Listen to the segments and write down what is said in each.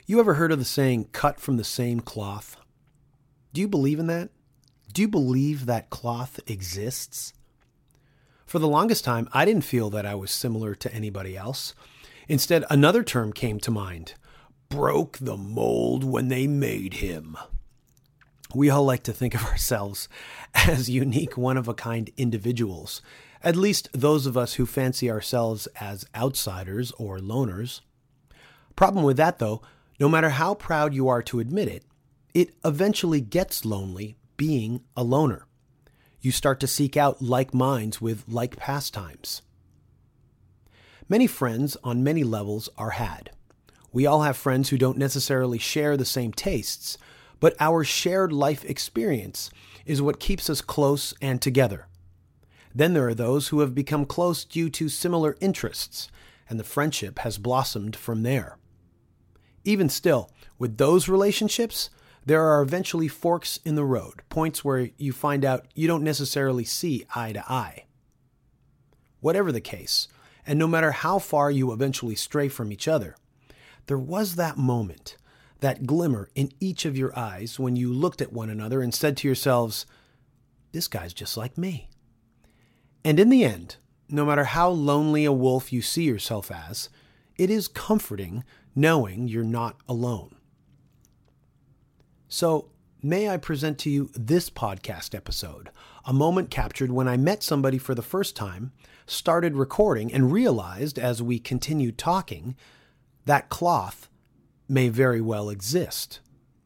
You ever heard of the saying, cut from the same cloth? Do you believe in that? Do you believe that cloth exists? For the longest time, I didn't feel that I was similar to anybody else. Instead, another term came to mind. Broke the mold when they made him. We all like to think of ourselves as unique, one-of-a-kind individuals, at least those of us who fancy ourselves as outsiders or loners. Problem with that, though, no matter how proud you are to admit it, it eventually gets lonely being a loner. You start to seek out like minds with like pastimes. Many friends on many levels are had. We all have friends who don't necessarily share the same tastes, but our shared life experience is what keeps us close and together. Then there are those who have become close due to similar interests, and the friendship has blossomed from there. Even still, with those relationships, there are eventually forks in the road, points where you find out you don't necessarily see eye to eye. Whatever the case, and no matter how far you eventually stray from each other, there was that moment, that glimmer in each of your eyes when you looked at one another and said to yourselves, this guy's just like me. And in the end, no matter how lonely a wolf you see yourself as, it is comforting knowing you're not alone. So, may I present to you this podcast episode, a moment captured when I met somebody for the first time, started recording, and realized as we continued talking, that cloth may very well exist.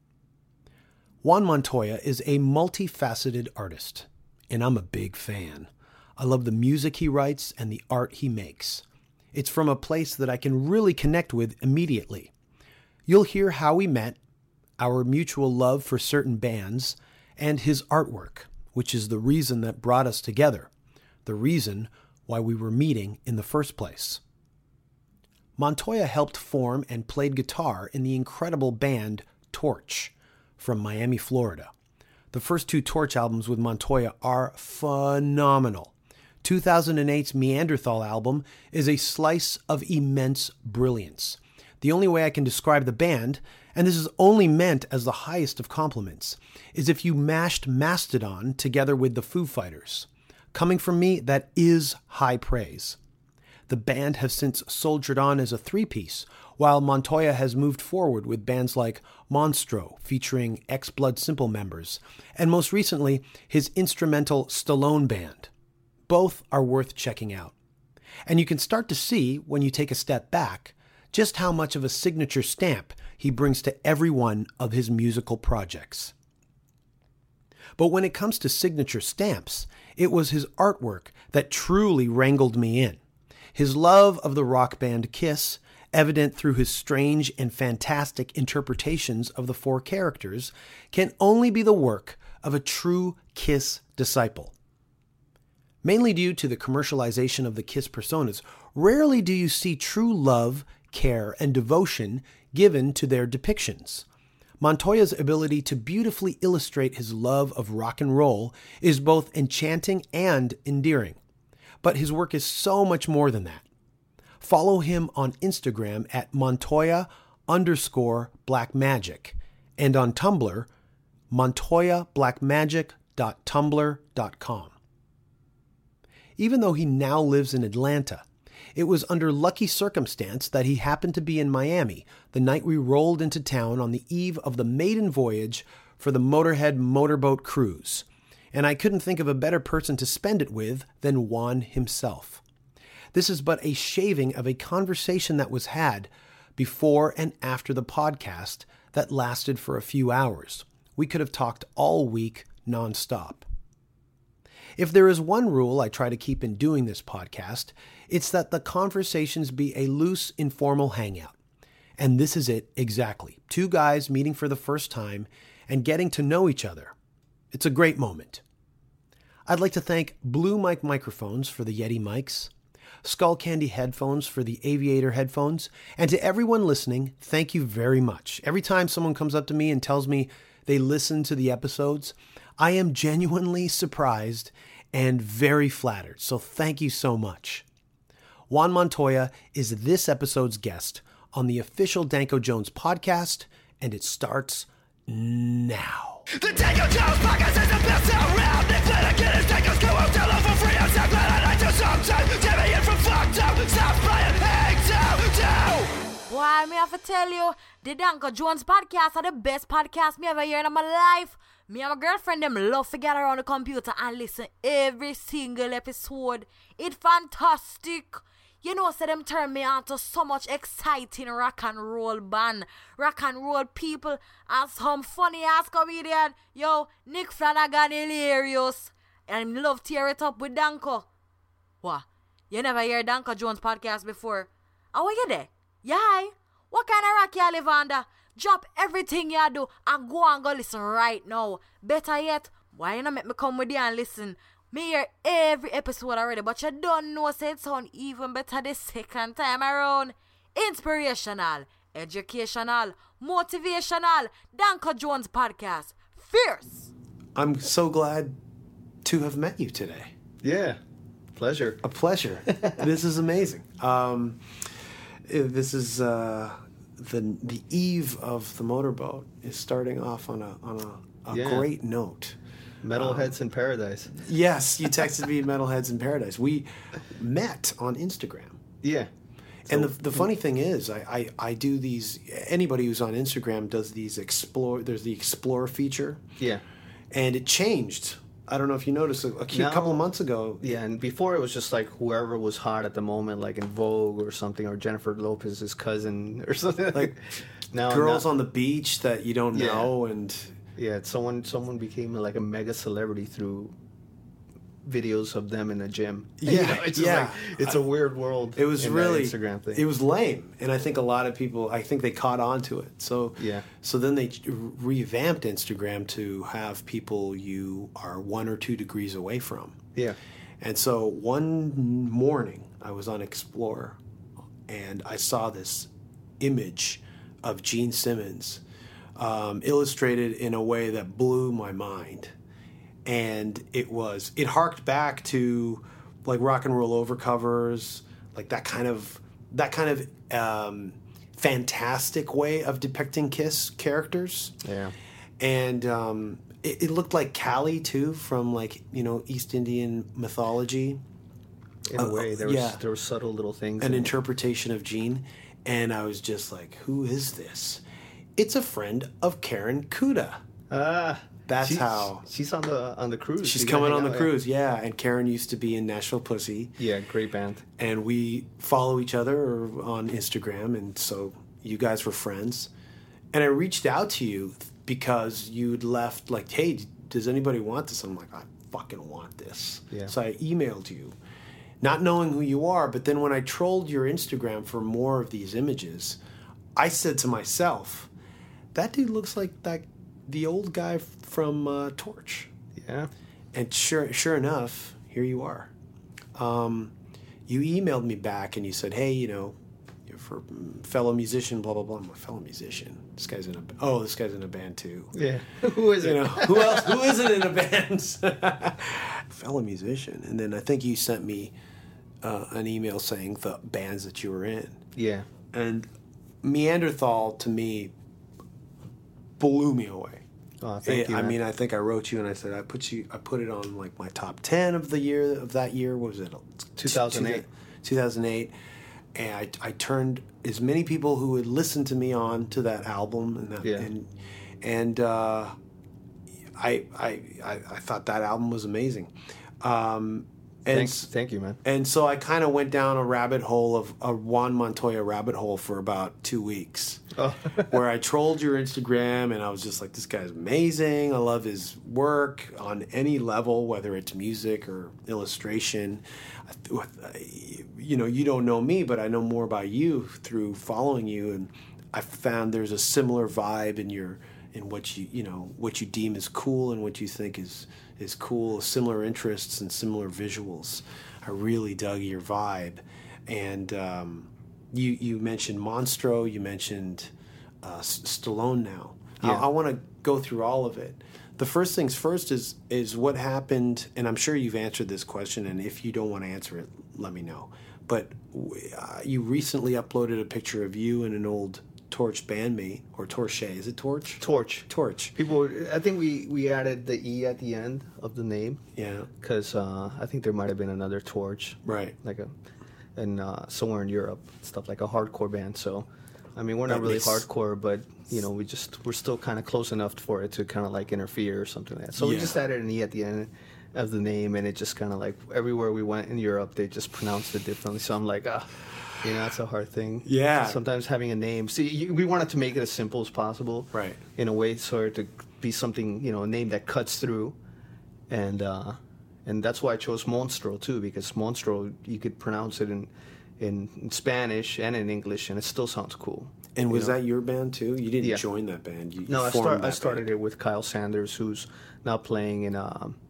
Juan Montoya is a multifaceted artist, and I'm a big fan. I love the music he writes and the art he makes. It's from a place that I can really connect with immediately. You'll hear how we met, our mutual love for certain bands, and his artwork, which is the reason that brought us together, the reason why we were meeting in the first place. Montoya helped form and played guitar in the incredible band Torch from Miami, Florida. The first two Torch albums with Montoya are phenomenal. 2008's Neanderthal album is a slice of immense brilliance. The only way I can describe the band, and this is only meant as the highest of compliments, is if you mashed Mastodon together with the Foo Fighters. Coming from me, that is high praise. The band have since soldiered on as a three-piece, while Montoya has moved forward with bands like Monstro, featuring ex-Blood Simple members, and most recently, his instrumental Stallone Band. Both are worth checking out. And you can start to see, when you take a step back, just how much of a signature stamp he brings to every one of his musical projects. But when it comes to signature stamps, it was his artwork that truly wrangled me in. His love of the rock band Kiss, evident through his strange and fantastic interpretations of the four characters, can only be the work of a true Kiss disciple. Mainly due to the commercialization of the Kiss personas, rarely do you see true love, care, and devotion given to their depictions. Montoya's ability to beautifully illustrate his love of rock and roll is both enchanting and endearing. But his work is so much more than that. Follow him on Instagram at Montoya_blackmagic and on Tumblr, montoyablackmagic.tumblr.com. Even though he now lives in Atlanta, it was under lucky circumstance that he happened to be in Miami the night we rolled into town on the eve of the maiden voyage for the Motorhead motorboat cruise, and I couldn't think of a better person to spend it with than Juan himself. This is but a shaving of a conversation that was had before and after the podcast that lasted for a few hours. We could have talked all week nonstop. If there is one rule I try to keep in doing this podcast, it's that the conversations be a loose, informal hangout. And this is it exactly. Two guys meeting for the first time and getting to know each other. It's a great moment. I'd like to thank Blue Mic Microphones for the Yeti mics, Skull Candy Headphones for the Aviator headphones, and to everyone listening, thank you very much. Every time someone comes up to me and tells me they listen to the episodes, I am genuinely surprised and very flattered, so thank you so much. Juan Montoya is this episode's guest on the official Danko Jones podcast, and it starts now. The Danko Jones podcast is the best around. Nick Flanagan is Danko's co-host. Hello for free. I'm so glad I like to sometimes. Jimmy in from fucked up. Stop playing Hang 2-2. Why, me have to tell you, the Danko Jones podcast are the best podcast me ever heard in my life. Me and my girlfriend them love to get around the computer and listen every single episode. It's fantastic. You know, so them turn me on to so much exciting rock and roll band, rock and roll people, and some funny ass comedian. Yo, Nick Flanagan hilarious. And I love tear it up with Danko. What? You never hear Danko Jones podcast before? Oh, what you there? Yeah. What kind of rock you live under? Drop everything you do and go and go listen right now. Better yet, why you not make me come with you and listen? Me hear every episode already, but you don't know, say it sound even better the second time around. Inspirational, educational, motivational. Danko Jones podcast. Fierce. I'm so glad to have met you today. Yeah, pleasure. A pleasure. This is amazing. This is the eve of the motorboat is starting off on a great note. Metalheads in Paradise. Yes, you texted me Metalheads in Paradise. We met on Instagram. Yeah. And the funny thing is, I do these, anybody who's on Instagram does these there's the Explore feature. Yeah. And it changed. I don't know if you noticed, a couple of months ago. Yeah, and before it was just like whoever was hot at the moment, like in Vogue or something, or Jennifer Lopez's cousin or something. Like now, girls on the beach that you don't know, and... Yeah, someone became like a mega celebrity through videos of them in a gym. Yeah, you know, it's just like, it's a weird world. It was really Instagram thing. It was lame, and I think a lot of people, I think they caught on to it. So yeah. So then they revamped Instagram to have people you are 1 or 2 degrees away from. Yeah. And so one morning I was on Explore, and I saw this image of Gene Simmons. Illustrated in a way that blew my mind, and it harked back to like Rock and Roll Over covers, like that kind of fantastic way of depicting Kiss characters. Yeah, and it looked like Kali too, from like East Indian mythology. In a way, there were subtle little things. An interpretation of Gene, and I was just like, who is this? It's a friend of Karen Kuda. That's how she's on the cruise. She's coming on the cruise, yeah. And Karen used to be in Nashville Pussy. Yeah, great band. And we follow each other on Instagram, and so you guys were friends. And I reached out to you because you'd left like, hey, does anybody want this? I'm like, I fucking want this. Yeah. So I emailed you, not knowing who you are. But then when I trolled your Instagram for more of these images, I said to myself, that dude looks like the old guy from Torch. Yeah. And sure enough, here you are. You emailed me back and you said, hey, you're for fellow musician, blah, blah, blah. I'm a fellow musician. This guy's in a band too. Yeah. Who is it? Who else? Who isn't in a band? Fellow musician. And then I think you sent me an email saying the bands that you were in. Yeah. And Neanderthal, to me, blew me away. Oh, thank you. I mean, I think I wrote you and I said I put it on like my top 10 of that year. What was it? 2008. 2008. And I turned as many people who had listened to me on to that album and I thought that album was amazing. Thank you, man. And so I kind of went down a Juan Montoya rabbit hole for about 2 weeks, where I trolled your Instagram, and I was just like, this guy's amazing. I love his work on any level, whether it's music or illustration. You don't know me, but I know more about you through following you, and I found there's a similar vibe in what you deem as cool and what you think is cool, similar interests and similar visuals. I really dug your vibe. And you mentioned Monstro, you mentioned Stallone now. Yeah. I want to go through all of it. The first things first is what happened, and I'm sure you've answered this question, and if you don't want to answer it, let me know. but you recently uploaded a picture of you and an old Torch bandmate, or Torche. Is it Torch? Torch. People, I think we added the E at the end of the name. Yeah. Because I think there might have been another Torch. Right. And somewhere in Europe, stuff like a hardcore band. So, I mean, we're not That really makes- hardcore, but you know, we're still kind of close enough for it to kind of like interfere or something like that. So we Yeah. just added an E at the end of the name, and it just kind of like everywhere we went in Europe, they just pronounced it differently. So I'm like, you know, that's a hard thing. Yeah. Sometimes having a name. See, we wanted to make it as simple as possible. Right. In a way, so to be something, you know, a name that cuts through, and that's why I chose Monstro too, because Monstro, you could pronounce it in Spanish and in English, and it still sounds cool. And was you know? that your band too? You didn't Yeah. join that band. You No, formed I that started band. it with Kyle Sanders, who's now playing in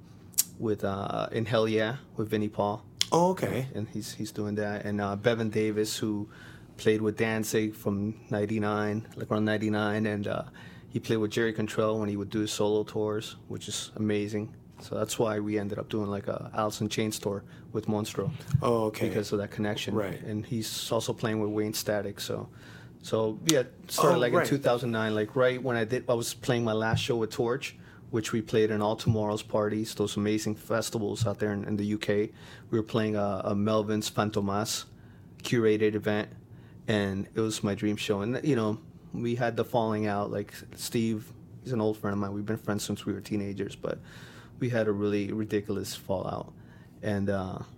Hell Yeah with Vinnie Paul. Oh, okay. And he's doing that. And Bevan Davis, who played with Danzig from '99, like around '99, and he played with Jerry Cantrell when he would do his solo tours, which is amazing. So that's why we ended up doing like a Alice in Chains tour with Monstro. Oh, okay. Because of that connection. Right. And he's also playing with Wayne Static. So yeah, started right. in 2009, like right when I was playing my last show with Torch, which we played in All Tomorrow's parties, those amazing festivals out there in the UK. We were playing a Melvin's Fantomas curated event, and it was my dream show. And, you know, we had the falling out. Like, Steve, he's an old friend of mine. We've been friends since we were teenagers, but we had a really ridiculous fallout. And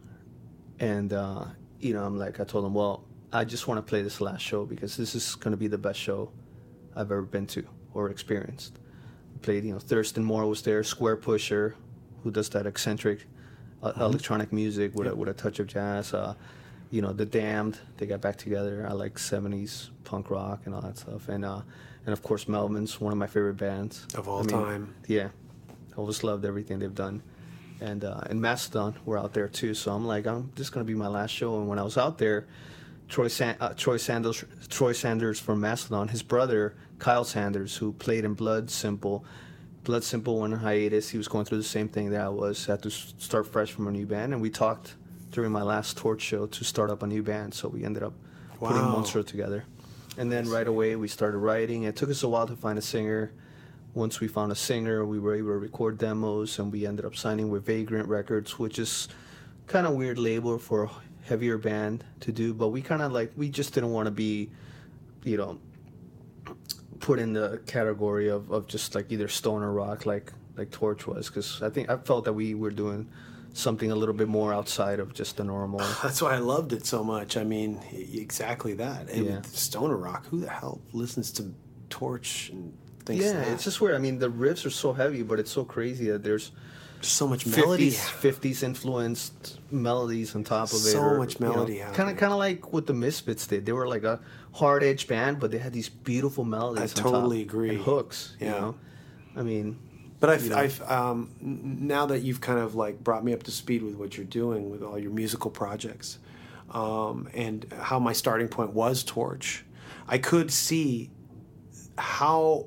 you know, I told him, well, I just want to play this last show because this is going to be the best show I've ever been to or experienced. Played, you know, Thurston Moore was there, Square Pusher, who does that eccentric electronic music with a touch of jazz. You know, The Damned, they got back together. I like 70s punk rock and all that stuff. And of course, Melvin's one of my favorite bands Of all time. Yeah, I always loved everything they've done. And Mastodon were out there too. So I'm like, this is gonna be my last show. And when I was out there, Troy Sanders from Mastodon, his brother Kyle Sanders, who played in Blood Simple went on hiatus. He was going through the same thing that I was. Had to start fresh from a new band, and we talked during my last Torch show to start up a new band. So we ended up putting Wow. Monstro together, and then right away we started writing. It took us a while to find a singer. Once we found a singer, we were able to record demos, and we ended up signing with Vagrant Records, which is kind of weird label for a heavier band to do, but we kind of we just didn't want to be, you know, put in the category of just like either stoner rock like Torch was, because I felt that we were doing something a little bit more outside of just the normal. That's why I loved it so much. I mean, exactly that. And Yeah. stoner rock, who the hell listens to Torch and thinks Yeah, that? it's just weird. I mean, the riffs are so heavy, but it's so crazy that there's so much melody. 50s influenced melodies on top of it. So much melody Kind happening. of like what the Misfits did. They were like a hard edge band, but they had these beautiful melodies. I on totally top agree. And hooks. Yeah. You know? I mean, But you know. I've now that you've kind of like brought me up to speed with what you're doing with all your musical projects, and how my starting point was Torch, I could see how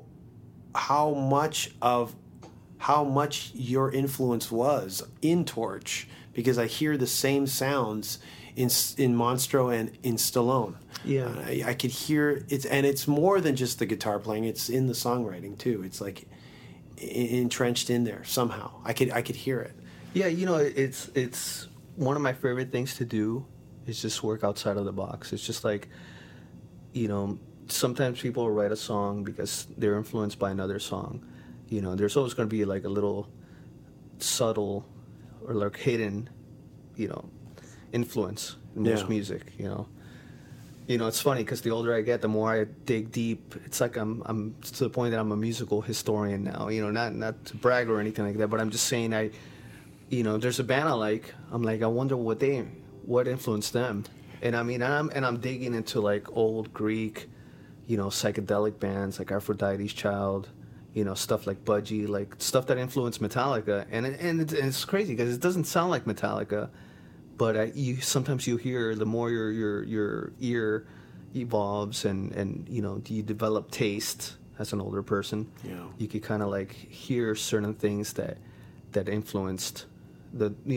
much your influence was in Torch, because I hear the same sounds in Monstro and in Stallone. Yeah. I could hear it, and it's more than just the guitar playing. It's in the songwriting too. It's like entrenched in there somehow. I could hear it. Yeah, you know, it's one of my favorite things to do is just work outside of the box. It's just like, you know, sometimes people write a song because they're influenced by another song. You know, there's always going to be like a little subtle or like hidden, you know, influence in most Yeah. music, you know. You know, it's funny because the older I get, the more I dig deep. It's like I'm to the point that I'm a musical historian now. You know, not to brag or anything like that, but I'm just saying you know, there's a band I like. I'm like, I wonder what influenced them. And I mean, I'm digging into like old Greek, you know, psychedelic bands like Aphrodite's Child, you know, stuff like Budgie, like stuff that influenced Metallica. And it's crazy because it doesn't sound like Metallica. But sometimes you hear, the more your ear evolves and you know, you develop taste as an older person. Yeah. You could kind of like hear certain things that influenced the, you know,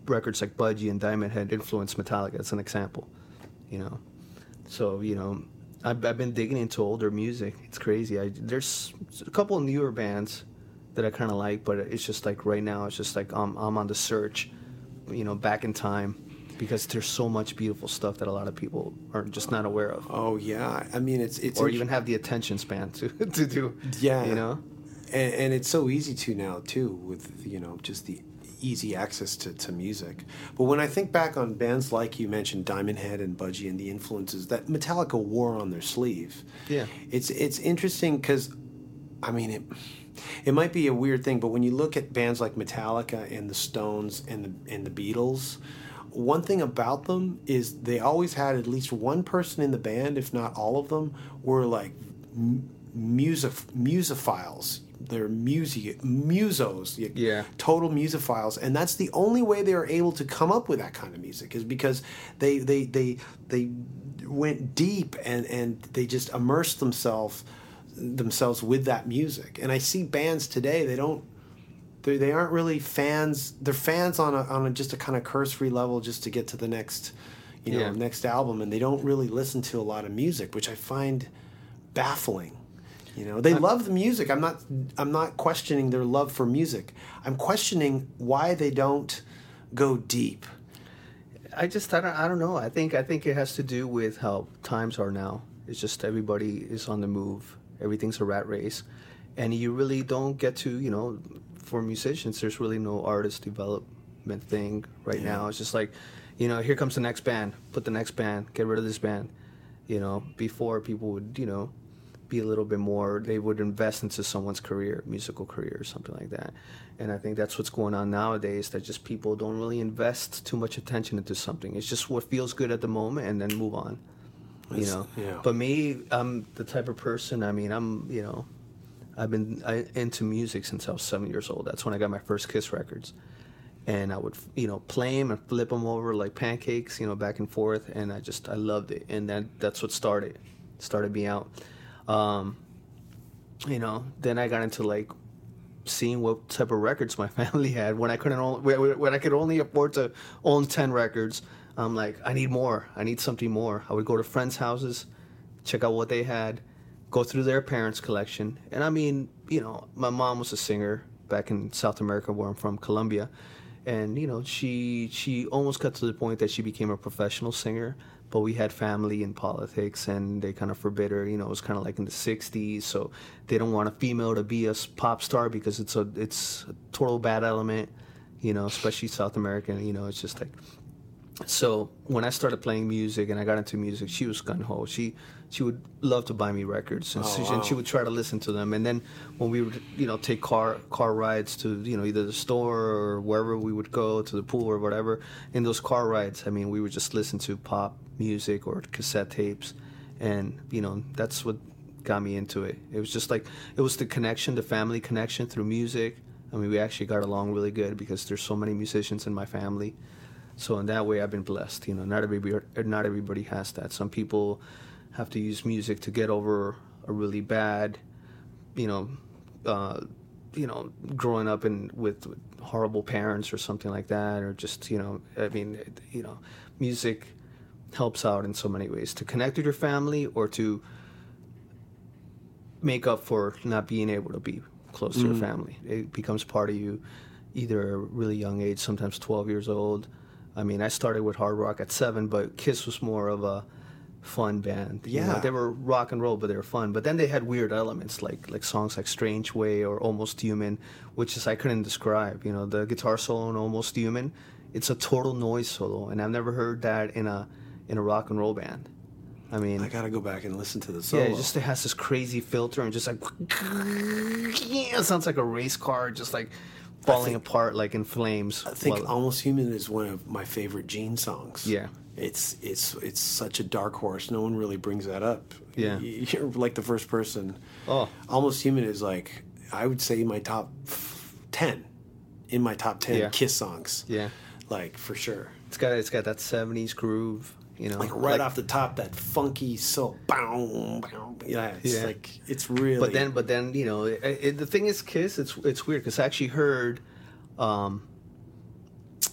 records like Budgie and Diamond Head influenced Metallica. That's an example, you know. So, you know, I've been digging into older music. It's crazy. There's a couple of newer bands that I kind of like, but it's just like right now, it's just like I'm on the search, you know, back in time, because there's so much beautiful stuff that a lot of people are just not aware of. Oh yeah, I mean it's or even have the attention span to do. Yeah, you know, and it's so easy to now too, with, you know, just the easy access to music. But when I think back on bands like you mentioned, Diamond Head and Budgie, and the influences that Metallica wore on their sleeve, yeah, it's interesting because, I mean, it might be a weird thing, but when you look at bands like Metallica and the Stones and the Beatles, one thing about them is they always had at least one person in the band, if not all of them, were like musophiles. They're musos, yeah, total musophiles, and that's the only way they were able to come up with that kind of music, is because they went deep and they just immersed themselves with that music. And I see bands today, they aren't really fans. They're fans on just a kind of cursory level, just to get to the next, next album, and they don't really listen to a lot of music, which I find baffling. You know, they love the music. I'm not questioning their love for music. I'm questioning why they don't go deep. I don't know. I think it has to do with how times are now. It's just everybody is on the move. Everything's a rat race, and you really don't get to, you know, for musicians, there's really no artist development thing right now. It's just like, you know, here comes the next band. Put the next band. Get rid of this band. You know, before people would, you know, be a little bit more, they would invest into someone's career, musical career or something like that. And I think that's what's going on nowadays, that just people don't really invest too much attention into something. It's just what feels good at the moment and then move on, you know. Yeah. But me, I'm the type of person, I mean, you know, I've been into music since I was 7 years old. That's when I got my first Kiss records. And I would, you know, play them and flip them over like pancakes, you know, back and forth. And I loved it. And that's what started me out. You know, then I got into like seeing what type of records my family had. When I could only afford to own 10 records, I'm like, I need more. I need something more. I would go to friends' houses, check out what they had, go through their parents' collection. And I mean, you know, my mom was a singer back in South America, where I'm from, Colombia. And, you know, she almost got to the point that she became a professional singer. But we had family in politics, and they kind of forbid her. You know, it was kind of like in the 60s, so they don't want a female to be a pop star because it's a total bad element, you know, especially South American. You know, it's just like. So when I started playing music and I got into music, she was gung-ho. She would love to buy me records, and, and she would try to listen to them. And then when we would, you know, take car rides to, you know, either the store or wherever we would go, to the pool or whatever, in those car rides, I mean, we would just listen to pop music or cassette tapes, and, you know, that's what got me into it. It was just like, it was the connection, the family connection through music. I mean, we actually got along really good because there's so many musicians in my family. So in that way, I've been blessed. You know, not everybody has that. Some people have to use music to get over a really bad, you know, growing up with horrible parents or something like that, or just, you know, I mean, you know, music helps out in so many ways to connect with your family or to make up for not being able to be close to your family. It becomes part of you, either at a really young age, sometimes 12 years old. I mean, I started with hard rock at 7, but Kiss was more of a fun band. Yeah. You know, they were rock and roll, but they were fun. But then they had weird elements, like songs like Strange Way or Almost Human, which is I couldn't describe. You know, the guitar solo in Almost Human, it's a total noise solo, and I've never heard that in a rock and roll band. I mean, I gotta go back and listen to the solo. Yeah, it has this crazy filter and just like, it sounds like a race car, just like falling apart like in flames. I think Almost Human is one of my favorite Gene songs. Yeah. It's such a dark horse. No one really brings that up. Yeah. You're like the first person. Oh. Almost Human is like, I would say my top 10. In my top 10 Kiss songs. Yeah. Like, for sure. It's got that 70s groove, you know. Like right off the top, that funky bow. Yeah, it's like, it's really. But then you know, the thing is, Kiss, it's weird because I actually heard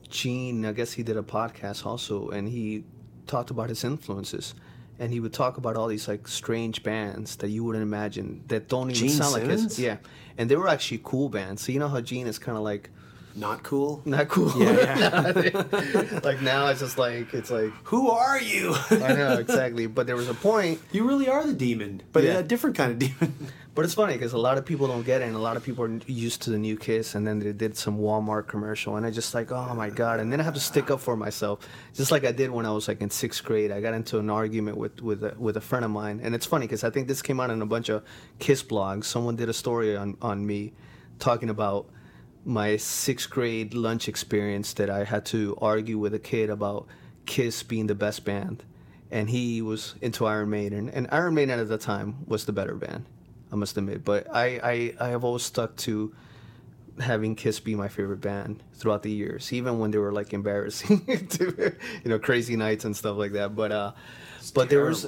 Gene, I guess he did a podcast also, and he talked about his influences. And he would talk about all these like strange bands that you wouldn't imagine that don't even Gene sound like Simmons? his. Yeah, and they were actually cool bands. So you know how Gene is kind of like Not cool? not cool. Yeah. Like now it's just like it's like Who are you? I know exactly. But there was a point. You really are the demon, but Yeah. a different kind of demon. But it's funny because a lot of people don't get it, and a lot of people are used to the new Kiss, and then they did some Walmart commercial, and I just like, oh my god! And then I have to stick up for myself, just like I did when I was like in 6th grade. I got into an argument with a friend of mine, and it's funny because I think this came out in a bunch of Kiss blogs. Someone did a story on me, talking about my 6th grade lunch experience that I had to argue with a kid about Kiss being the best band, and he was into Iron Maiden, and Iron Maiden at the time was the better band. I must admit, but I have always stuck to having Kiss be my favorite band throughout the years, even when they were like embarrassing, crazy nights and stuff like that. But there was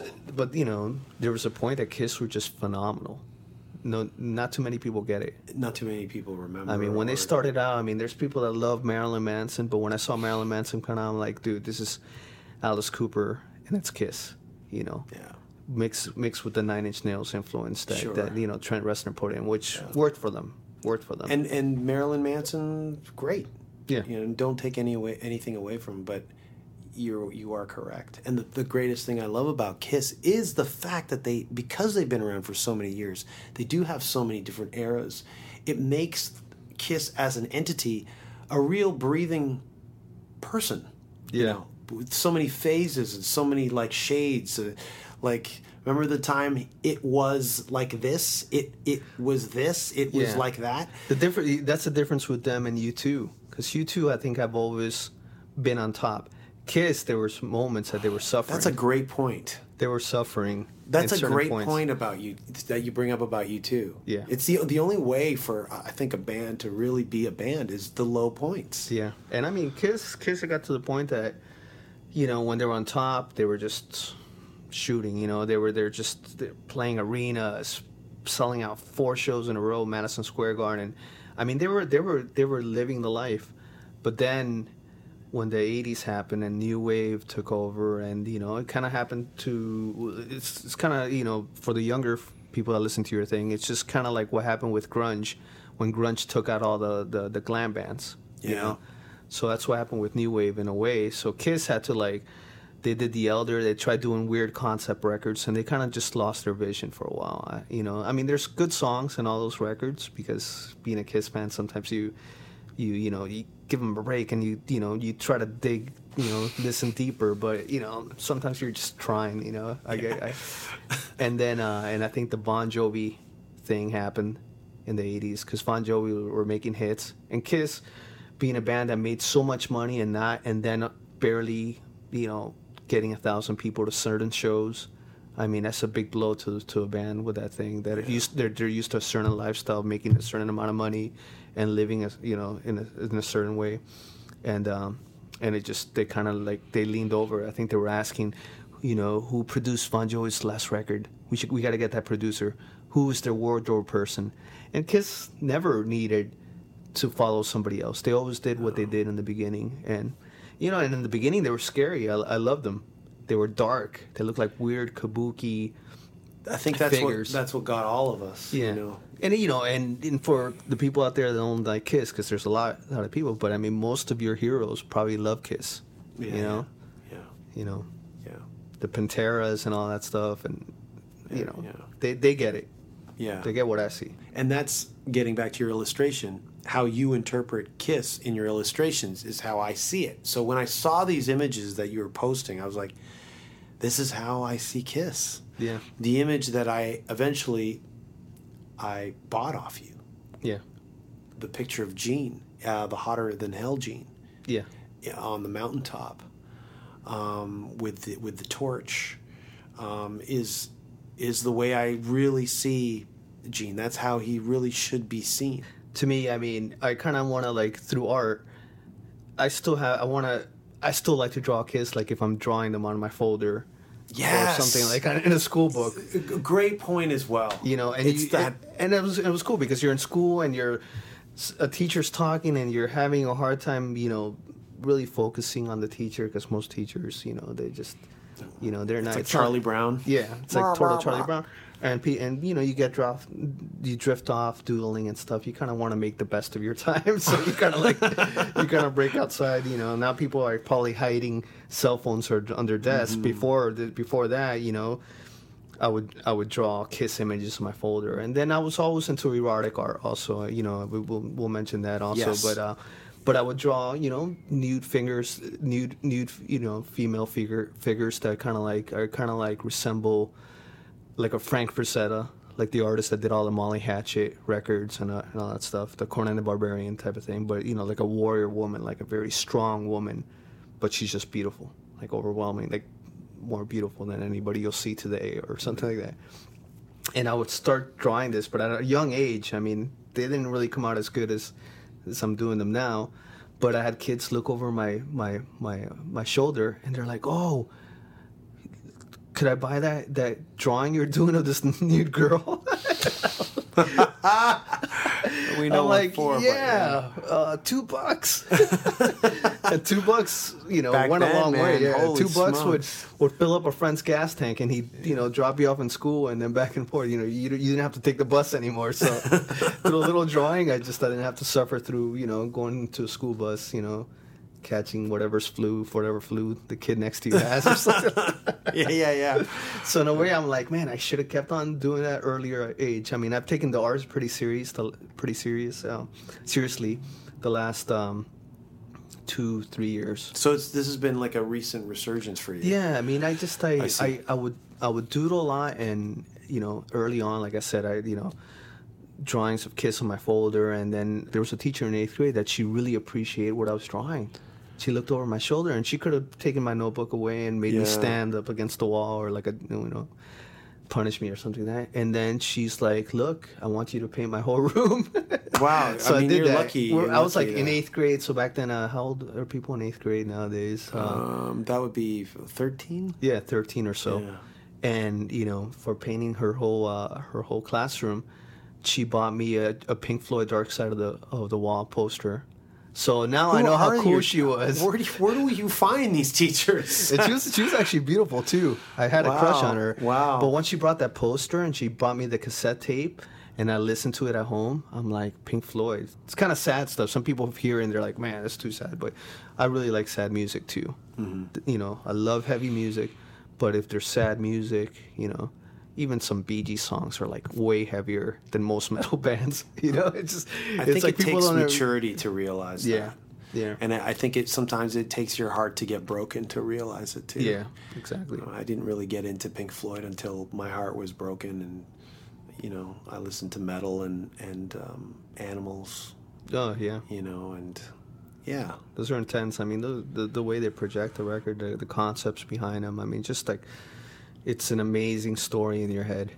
a point that Kiss were just phenomenal. No, not too many people get it. Not too many people remember. I mean, when they started out, I mean, there's people that love Marilyn Manson, but when I saw Marilyn Manson come out, I'm like, dude, this is Alice Cooper and it's Kiss, Yeah. mixed with the Nine Inch Nails influence that Sure. Trent Reznor put in, which worked for them. And Marilyn Manson, great. Yeah. Don't take anything away from him, but you are correct. And the greatest thing I love about Kiss is the fact that because they've been around for so many years, they do have so many different eras. It makes Kiss as an entity a real breathing person. Yeah. With so many phases and so many like shades. Remember the time it was like this? It was this. It was Yeah. like that. That's the difference with them and U2, because U2 I think have always been on top. Kiss, there were some moments that they were suffering. That's a great point. They were suffering. That's at a certain great points. point about you that you bring up about you too. Yeah. It's the only way for I think a band to really be a band is the low points. Yeah, and I mean, Kiss got to the point that, when they were on top, they were just shooting. They're just playing arenas, selling out 4 shows in a row, Madison Square Garden. I mean, they were living the life. But then, when the '80s happened and New Wave took over, and it kind of happened to it's kind of for the younger people that listen to your thing, it's just kind of like what happened with grunge when grunge took out all the glam bands. Yeah. So that's what happened with New Wave in a way. So Kiss had to they did The Elder. They tried doing weird concept records, and they kind of just lost their vision for a while. I mean, there's good songs in all those records, because being a Kiss fan, sometimes you give them a break and you try to dig, listen deeper, but sometimes you're just trying, and then and I think the Bon Jovi thing happened in the '80s, because Bon Jovi were making hits, and Kiss, being a band that made so much money and then barely, getting 1,000 people to certain shows. I mean, that's a big blow to a band with that thing. That they're used to a certain lifestyle, making a certain amount of money, and living in a certain way, and it just they kind of they leaned over. I think they were asking, who produced Bon Jovi's last record? We got to get that producer. Who is their wardrobe person? And Kiss never needed to follow somebody else. They always did what they did in the beginning, and and in the beginning they were scary. I loved them. They were dark. They looked like weird kabuki. I think that's what got all of us. Yeah, and for the people out there that don't like Kiss, because there's a lot of people, but I mean, most of your heroes probably love Kiss. Yeah. The Panteras and all that stuff, and they get it. Yeah. They get what I see. And that's getting back to your illustration. How you interpret Kiss in your illustrations is how I see it. So when I saw these images that you were posting, I was like, this is how I see Kiss. Yeah. The image that I bought off you. Yeah. The picture of Gene, the hotter than hell Gene. Yeah. On the mountaintop, with the torch, is the way I really see Gene. That's how he really should be seen. To me, I mean, I kind of want to through art. I still like to draw Kiss, if I'm drawing them on my folder. Yes. Or something in a school book. A great point as well. And it was cool, because you're in school and a teacher's talking and you're having a hard time, really focusing on the teacher, because most teachers, they just, they're not. It's like Charlie Brown. Yeah, it's like total Charlie Brown. And you you drift off doodling and stuff. You kind of want to make the best of your time, so you kind of break outside. Now people are probably hiding cell phones under desks. Mm-hmm. Before that, I would draw kiss images in my folder, and then I was always into erotic art. Also, we'll mention that also. Yes. But I would draw, nude fingers, nude, female figures that kind of like resemble like a Frank Frazetta, like the artist that did all the Molly Hatchet records and all that stuff, the Conan the Barbarian type of thing. But like a warrior woman, like a very strong woman, but she's just beautiful, like overwhelming, like more beautiful than anybody you'll see today or something like that. And I would start drawing this, but at a young age. I mean, they didn't really come out as good as I'm doing them now. But I had kids look over my shoulder, and they're like, "Oh, could I buy that drawing you're doing of this nude girl?" We know I'm what like, for, yeah, $2. And $2, Back went a then, long way. man, Yeah, holy $2 would fill up a friend's gas tank, and he'd drop you off in school, and then back and forth. You didn't have to take the bus anymore. So through a little drawing, I didn't have to suffer through going to a school bus. Catching whatever flu the kid next to you has or something. Yeah. So in a way, I'm like, man, I should have kept on doing that earlier age. I mean, I've taken the arts seriously the last 2-3 years. So this has been like a recent resurgence for you. Yeah, I mean, I see. I would doodle a lot, and early on, like I said, drawings of Kiss on my folder, and then there was a teacher in 8th grade that she really appreciated what I was drawing. She looked over my shoulder, and she could have taken my notebook away and made me stand up against the wall, or like punish me or something like that. And then she's like, "Look, I want you to paint my whole room." Wow. So I did you're that. lucky. I was like in 8th grade. So back then, how old are people in 8th grade nowadays? That would be 13. Yeah, 13 or so. Yeah. And for painting her whole classroom, she bought me a Pink Floyd Dark Side of the Wall poster. So now I know how cool she was. Where do you find these teachers? And she was actually beautiful too. I had a crush on her. Wow. But once she brought that poster and she bought me the cassette tape and I listened to it at home, I'm like, Pink Floyd. It's kind of sad stuff. Some people hear it and they're like, man, that's too sad. But I really like sad music too. Mm-hmm. I love heavy music, but if there's sad music, even some Bee Gees songs are like way heavier than most metal bands. I think it takes maturity to realize that. Yeah. And I think sometimes it takes your heart to get broken to realize it too. Yeah, exactly. I didn't really get into Pink Floyd until my heart was broken, and I listened to metal and Animals. Oh yeah. And yeah, those are intense. I mean, the way they project the record, the concepts behind them. I mean, just like. It's an amazing story in your head.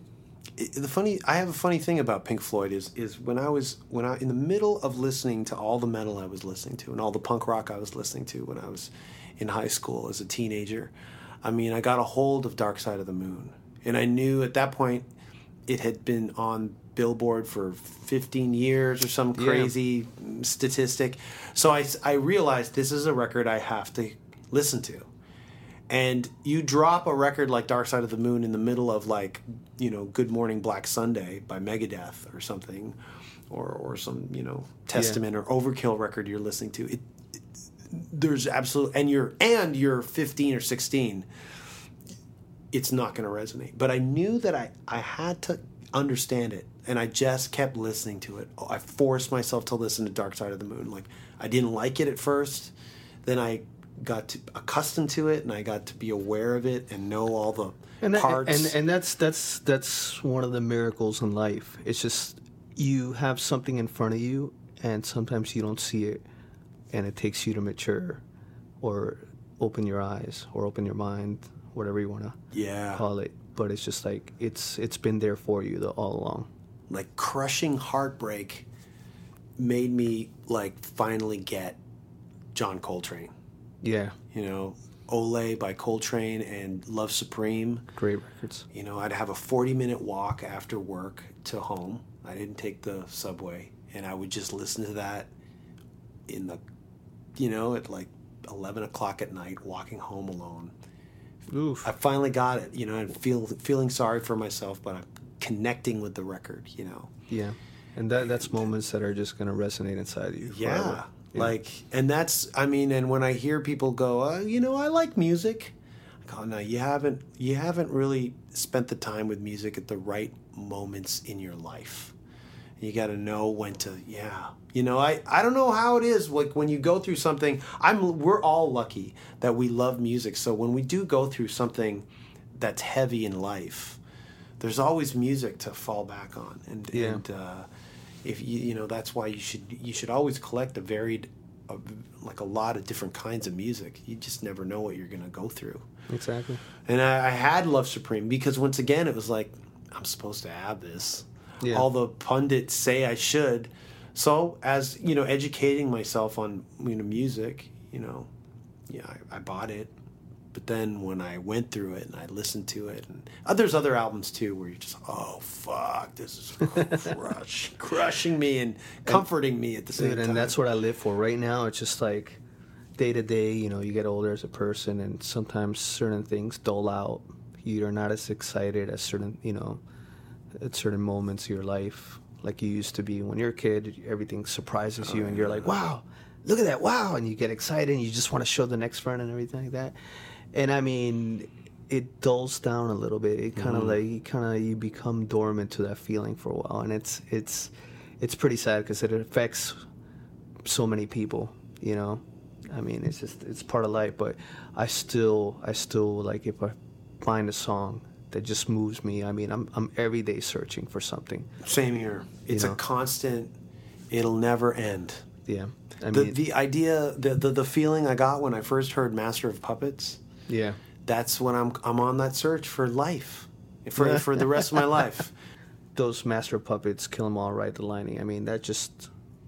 I have a funny thing about Pink Floyd is when I in the middle of listening to all the metal I was listening to and all the punk rock I was listening to when I was in high school as a teenager, I mean, I got a hold of Dark Side of the Moon, and I knew at that point it had been on Billboard for 15 years or some crazy statistic. So I realized this is a record I have to listen to. And you drop a record like Dark Side of the Moon in the middle of Good Morning Black Sunday by Megadeth or something, or some Testament or Overkill record you're listening to. There's absolute and you're 15 or 16. It's not going to resonate. But I knew that I had to understand it, and I just kept listening to it. I forced myself to listen to Dark Side of the Moon. Like, I didn't like it at first, then I got accustomed to it, and I got to be aware of it and know all the parts. And that's one of the miracles in life. It's just you have something in front of you, and sometimes you don't see it, and it takes you to mature, or open your eyes, or open your mind, whatever you want to call it. But it's just like it's been there for you all along. Like, crushing heartbreak made me finally get John Coltrane. Yeah. Ole by Coltrane and Love Supreme. Great records. I'd have a 40-minute walk after work to home. I didn't take the subway, and I would just listen to that in the, at 11 o'clock at night, walking home alone. Oof. I finally got it, you know, and feeling sorry for myself, but I'm connecting with the record, you know. Yeah. And that's moments that are just going to resonate inside you Yeah. forever. Like, and that's, I mean, and when I hear people go, you know, I like music. I go, no, you haven't really spent the time with music at the right moments in your life. You got to know when to, you know, I don't know how it is. Like when you go through something, we're all lucky that we love music. So when we do go through something that's heavy in life, there's always music to fall back on. And if you know, that's why you should always collect like a lot of different kinds of music. You just never know what you're going to go through. Exactly. And I had Love Supreme because once again, it was like, I'm supposed to have this. Yeah. All the pundits say I should. So as, you know, educating myself on, you know, music, you know, I bought it. But then when I went through it and I listened to it, and there's other albums too where you're just, oh fuck, this is crushing me and comforting me at the same time. And that's what I live for right now. It's just like day to day, you know, you get older as a person, and sometimes certain things dull out. You're not as excited as certain, you know, at certain moments of your life like you used to be. When you're a kid, everything surprises you, and you're like, wow, look at that, wow, and you get excited, and you just want to show the next friend and everything like that. And I mean, it dulls down a little bit. It kind of you become dormant to that feeling for a while, and it's pretty sad because it affects so many people. You know, I mean, it's part of life. But I still like, if I find a song that just moves me, I mean, I'm every day searching for something. Same here. It's a constant. It'll never end. Yeah. I mean, the idea, the feeling I got when I first heard Master of Puppets. Yeah. That's when I'm on that search for life, for the rest of my life. Those Master of Puppets, Kill 'Em All, Ride the Lightning. I mean, that just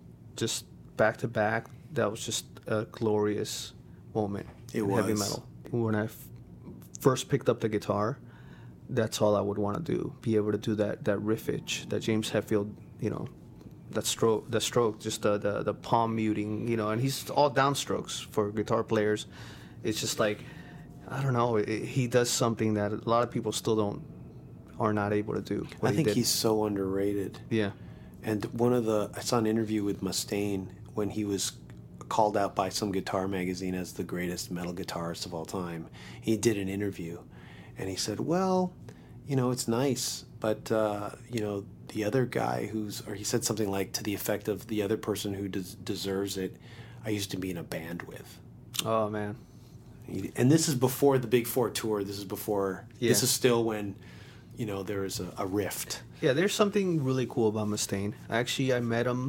back to back. That was just a glorious moment in heavy metal. When I first picked up the guitar, that's all I would want to do. Be able to do that riffage, that James Hetfield, you know, that stroke, just the palm muting, you know, and he's all downstrokes for guitar players. It's just like, I don't know, he does something that a lot of people still are not able to do. I think he's so underrated. Yeah. And I saw an interview with Mustaine when he was called out by some guitar magazine as the greatest metal guitarist of all time. He did an interview, and he said, well, you know, it's nice, but, you know, the other guy he said something like to the effect of, the other person who deserves it, I used to be in a band with. Oh, man. And this is before the Big Four tour. This is still when, you know, there is a rift. Yeah, there's something really cool about Mustaine. Actually, I met him.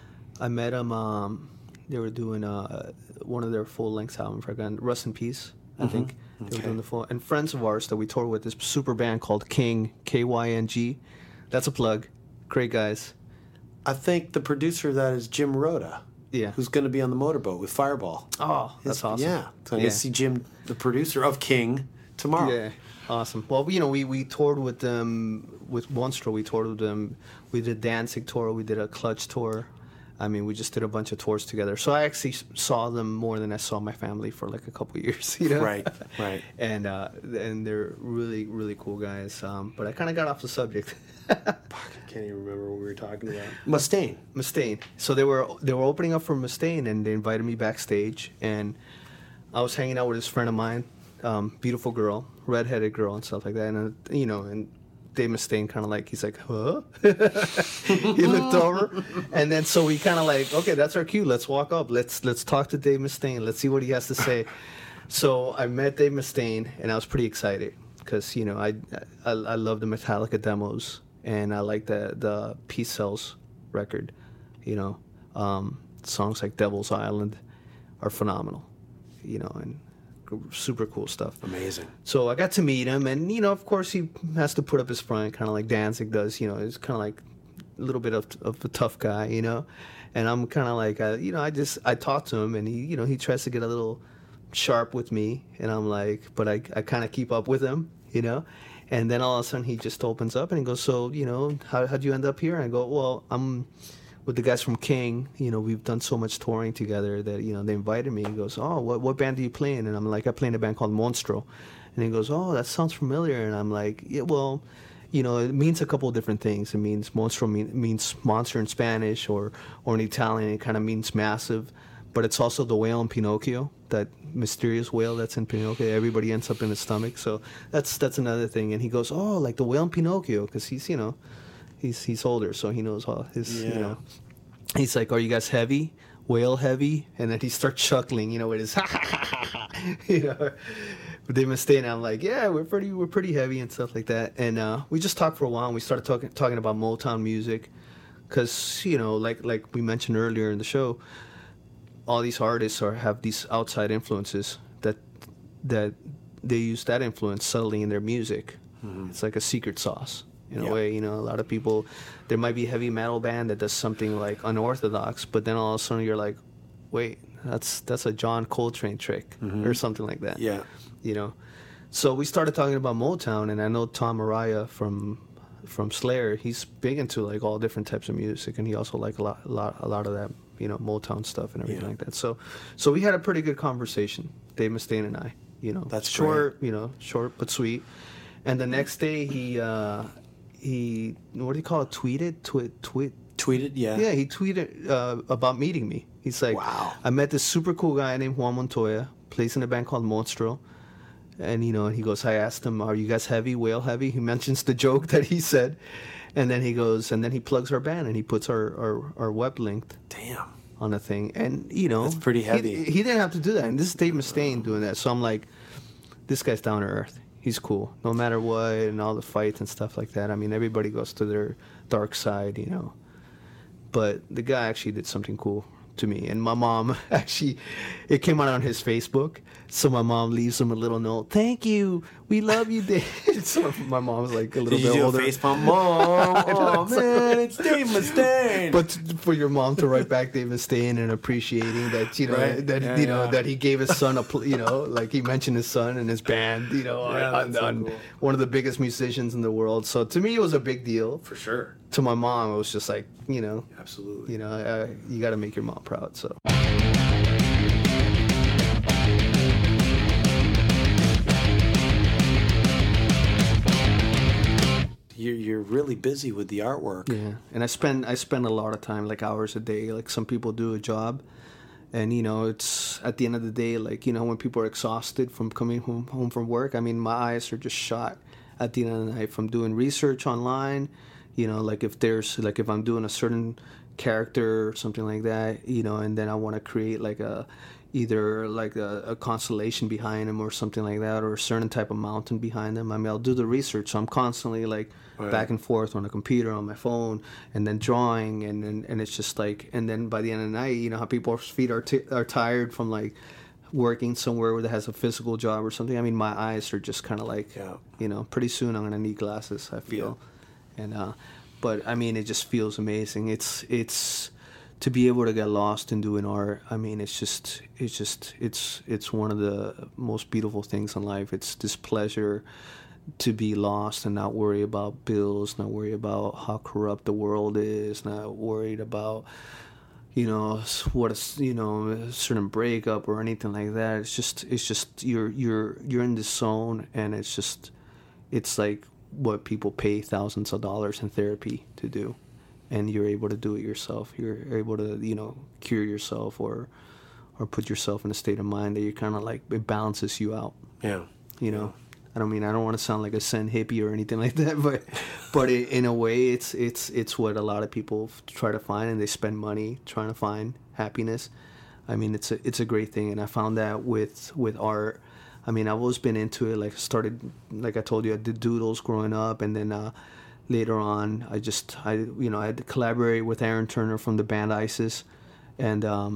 They were doing one of their full-length albums. Rust in Peace, I think. They were doing the full. And friends of ours that we toured with, this super band called King, Kyng. That's a plug. Great guys. I think the producer of that is Jim Rhoda. Yeah. Who's going to be on the motorboat with Fireball. Oh, that's awesome. Yeah. So I'm going to see Jim, the producer of King, tomorrow. Yeah. Awesome. Well, you know, we toured with them, with Monstro. We toured with them. We did a Danzig tour. We did a Clutch tour. I mean, we just did a bunch of tours together. So I actually saw them more than I saw my family for like a couple of years, you know? Right. And they're really, really cool guys. But I kind of got off the subject. I can't even remember what we were talking about. Mustaine. So they were opening up for Mustaine, and they invited me backstage. And I was hanging out with this friend of mine, beautiful girl, redheaded girl and stuff like that. And, you know, and Dave Mustaine kind of like, he's like, huh? He looked over, and then so we kind of like, okay, that's our cue. Let's walk up. Let's talk to Dave Mustaine. Let's see what he has to say. So I met Dave Mustaine, and I was pretty excited because, you know, I love the Metallica demos, and I like the Peace Cells record. You know, songs like Devil's Island are phenomenal. You know, and super cool stuff. Amazing. So I got to meet him, and, you know, of course he has to put up his front, kind of like Danzig does. You know, he's kind of like a little bit of a tough guy, you know. And I'm kind of like, you know, I talk to him, and he, you know, he tries to get a little sharp with me, and I'm like, but I kind of keep up with him, you know. And then all of a sudden he just opens up and he goes, so, you know, how'd you end up here? And I go, well, with the guys from King, you know, we've done so much touring together that, you know, they invited me. He goes, oh, what band do you play in? And I'm like, I play in a band called Monstro. And he goes, oh, that sounds familiar. And I'm like, yeah, well, you know, it means a couple of different things. It means Monstro means monster in Spanish, or in Italian it kind of means massive. But it's also the whale in Pinocchio, that mysterious whale that's in Pinocchio. Everybody ends up in his stomach. So that's another thing. And he goes, oh, like the whale in Pinocchio, because he's, you know, he's older, so he knows all his, you know. He's like, are you guys heavy? Whale heavy? And then he starts chuckling, you know, with his you know. But Dave Mustaine, and I'm like, yeah, we're pretty heavy and stuff like that. And we just talked for a while, and we started talking about Motown music, because, you know, like we mentioned earlier in the show, all these artists have these outside influences that they use that influence subtly in their music. Mm-hmm. It's like a secret sauce in a way. You know, a lot of people, there might be a heavy metal band that does something like unorthodox, but then all of a sudden you're like, wait, that's a John Coltrane trick or something like that. Yeah. You know, so we started talking about Motown, and I know Tom Araya from Slayer. He's big into like all different types of music, and he also like a lot of that, you know, Motown stuff and everything like that. So we had a pretty good conversation, Dave Mustaine and I. You know, that's short, great. You know, short but sweet. And the next day he what do you call it? Tweeted, yeah. Yeah, he tweeted about meeting me. He's like, wow, I met this super cool guy named Juan Montoya, plays in a band called Monstro. And, you know, he goes, I asked him, are you guys heavy, whale heavy? He mentions the joke that he said. And then he goes, and then he plugs our band, and he puts our web link on the thing. And, you know, that's pretty heavy. He didn't have to do that. And this is Dave Mustaine doing that. So I'm like, this guy's down to earth. He's cool, no matter what, and all the fights and stuff like that. I mean, everybody goes to their dark side, you know. But the guy actually did something cool to me. And my mom, actually, it came out on his Facebook. So my mom leaves him a little note. Thank you. We love you, Dave. So my mom's like a little bit older. Did you do a face pump? Mom, oh, man, it's Dave Mustaine. But for your mom to write back Dave Mustaine and appreciating that, you know, that he gave his son you know, like he mentioned his son and his band, you know, on cool. One of the biggest musicians in the world. So to me, it was a big deal. For sure. To my mom, it was just like, you know. Absolutely. You know, you got to make your mom proud, so. You're really busy with the artwork. Yeah, and I spend a lot of time, like hours a day. Like some people do a job, and you know, it's at the end of the day, like, you know, when people are exhausted from coming home from work. I mean, my eyes are just shot at the end of the night from doing research online. You know, like if I'm doing a certain character or something like that, you know, and then I want to create like either like a constellation behind them or something like that, or a certain type of mountain behind them. I mean, I'll do the research, so I'm constantly like back and forth on a computer, on my phone, and then drawing, and it's just like, and then by the end of the night, you know how people's feet are tired from like working somewhere that has a physical job or something. I mean, my eyes are just kind of like, you know, pretty soon I'm gonna need glasses, I feel, and but I mean, it just feels amazing. It's to be able to get lost in doing art. I mean, it's one of the most beautiful things in life. It's this pleasure to be lost and not worry about bills, not worry about how corrupt the world is, not worried about, you know, what is, you know, a certain breakup or anything like that. It's just you're in this zone, and it's like what people pay thousands of dollars in therapy to do. And you're able to do it yourself. You're able to, you know, cure yourself or put yourself in a state of mind that you're kind of like, it balances you out. Yeah. You know, I don't want to sound like a Zen hippie or anything like that, but in a way, it's what a lot of people try to find, and they spend money trying to find happiness. I mean, it's a great thing, and I found that with art. I mean, I've always been into it. Like, like I told you, I did doodles growing up, and then later on, I had to collaborate with Aaron Turner from the band ISIS, and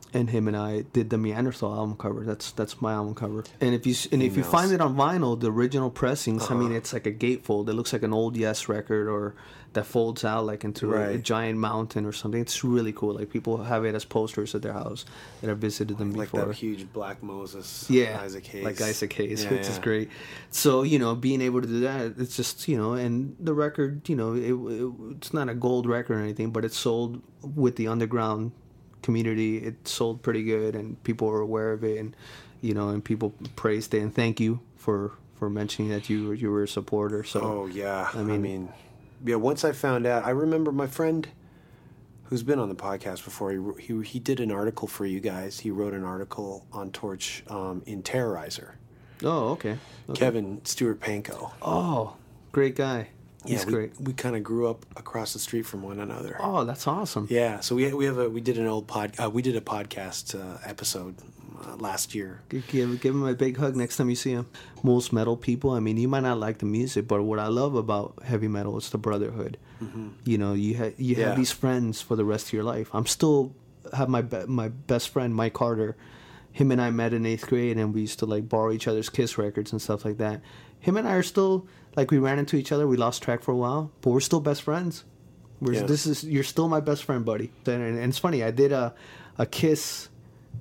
and him and I did the Neanderthal album cover. That's my album cover. And if you find it on vinyl, the original pressings, I mean, it's like a gatefold. It looks like an old Yes record, or that folds out like into a giant mountain or something. It's really cool. Like, people have it as posters at their house that I've visited them before. Like that huge Black Moses, Isaac Hayes. Like Isaac Hayes, which is great. So, you know, being able to do that, it's just, you know, and the record, you know, it's not a gold record or anything, but it sold with the underground community. It sold pretty good, and people were aware of it, and, you know, and people praised it, and thank you for mentioning that you were a supporter. So I mean, once I found out, I remember my friend who's been on the podcast before, he did an article for you guys. He wrote an article on Torch in Terrorizer. Oh, okay. Kevin Stewart Pankow. Oh, great guy. He's great. We kind of grew up across the street from one another. Oh, that's awesome. Yeah, so we did a podcast episode last year. Give him a big hug next time you see him. Most metal people, I mean, you might not like the music, but what I love about heavy metal is the brotherhood. Mm-hmm. You know, you have these friends for the rest of your life. I'm still have my best friend Mike Carter. Him and I met in 8th grade, and we used to like borrow each other's Kiss records and stuff like that. Him and I are still, like, we ran into each other. We lost track for a while, but we're still best friends. You're still my best friend, buddy. And it's funny. I did a Kiss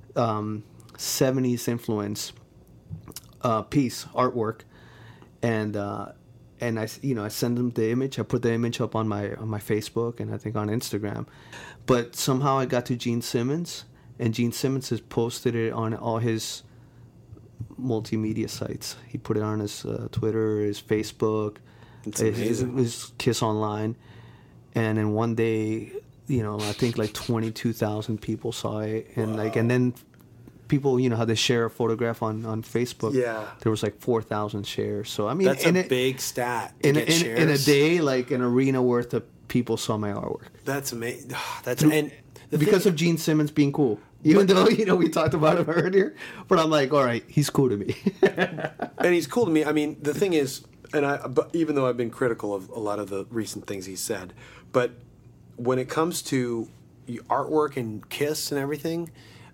70s influence piece, artwork, and I send them the image. I put the image up on my Facebook, and I think on Instagram. But somehow I got to Gene Simmons, and Gene Simmons has posted it on all his multimedia sites. He put it on his Twitter, his Facebook, his Kiss Online, and then one day, you know, I think like 22,000 people saw it, and and then people, you know, how they share a photograph on Facebook. Yeah, there was like 4,000 shares. So I mean, that's a big stat. In a day, like an arena worth of people saw my artwork. That's amazing. Because of Gene Simmons being cool. Even though, you know, we talked about him earlier, but I'm like, all right, he's cool to me. And he's cool to me. I mean, the thing is, but even though I've been critical of a lot of the recent things he said, but when it comes to artwork and Kiss and everything,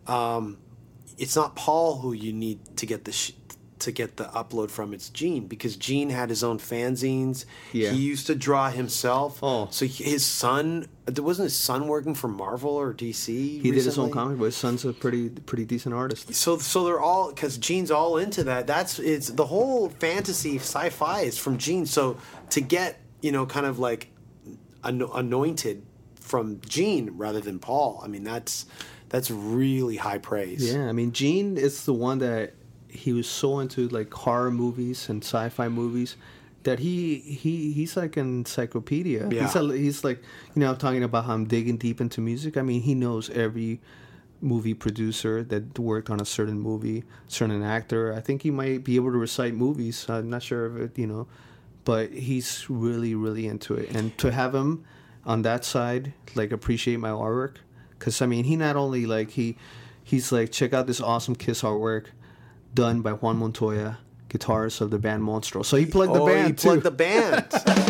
it's not Paul who you need to get the upload from. It's Gene, because Gene had his own fanzines. Yeah. He used to draw himself. Oh. So his son, wasn't his son working for Marvel or DC He did his own comic, but his son's a pretty decent artist. So they're all, because Gene's all into that. It's the whole fantasy sci-fi is from Gene. So to get, you know, kind of like anointed from Gene rather than Paul, I mean, that's really high praise. Yeah, I mean, Gene is the one that he was so into, like, horror movies and sci-fi movies, that he's like an encyclopedia. Yeah. He's like, you know, I'm talking about how I'm digging deep into music. I mean, he knows every movie producer that worked on a certain movie, certain actor. I think he might be able to recite movies. I'm not sure of it, you know, but he's really, really into it. And to have him on that side, like, appreciate my artwork, because, I mean, he not only, like, he's like, check out this awesome Kiss artwork done by Juan Montoya, guitarist of the band Monstro. So he plugged the band, too. He plugged the band.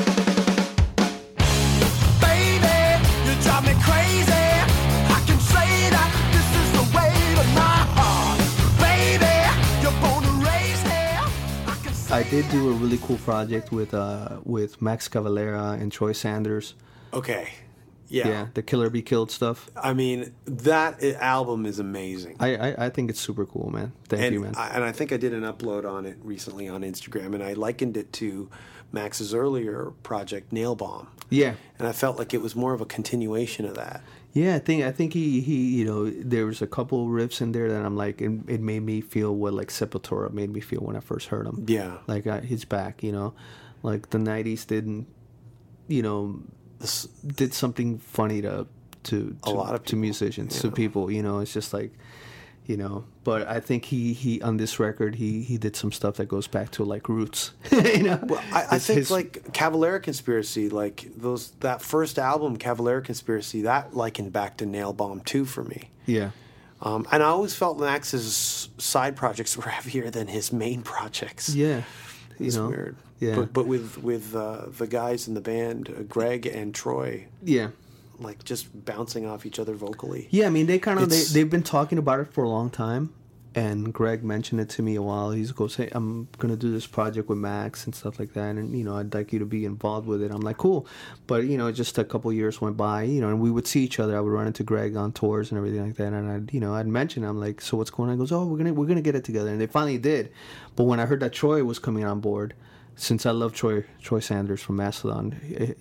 Baby, you drive me crazy. I can say that this is the way to my heart. Baby, you're born to raise hell. I did do a really cool project with Max Cavalera and Troy Sanders. Okay. Yeah, the Killer Be Killed stuff. I mean, that album is amazing. I think it's super cool, man. Thank you, man. And I think I did an upload on it recently on Instagram, and I likened it to Max's earlier project, Nail Bomb. Yeah. And I felt like it was more of a continuation of that. Yeah, I think he you know, there was a couple riffs in there that I'm like, it made me feel what, like, Sepultura made me feel when I first heard him. Yeah. Like, his back, you know. Like, the 90s didn't, you know, did something funny to a lot of people, musicians, to people, you know. It's just like, you know, but I think he on this record he did some stuff that goes back to, like, roots. You know, well, I think like Cavalera Conspiracy, like that first album, Cavalera Conspiracy, that likened back to Nail Bomb 2 for me. Yeah. And I always felt Max's side projects were heavier than his main projects. Yeah. It's weird. Yeah. But with the guys in the band, Greg and Troy. Yeah. like just bouncing off each other vocally. Yeah, I mean, they kind of It's- they've been talking about it for a long time, and Greg mentioned it to me a while. He goes, "Hey, I'm gonna do this project with Max and stuff like that, and I'd like you to be involved with it." I'm like, "Cool," but just a couple years went by, and we would see each other. I would run into Greg on tours and everything like that, and I'd mention, I'm like, "So what's going on?" He goes, "Oh, we're gonna get it together," and they finally did. But when I heard that Troy was coming on board, since I love Troy Sanders from Mastodon,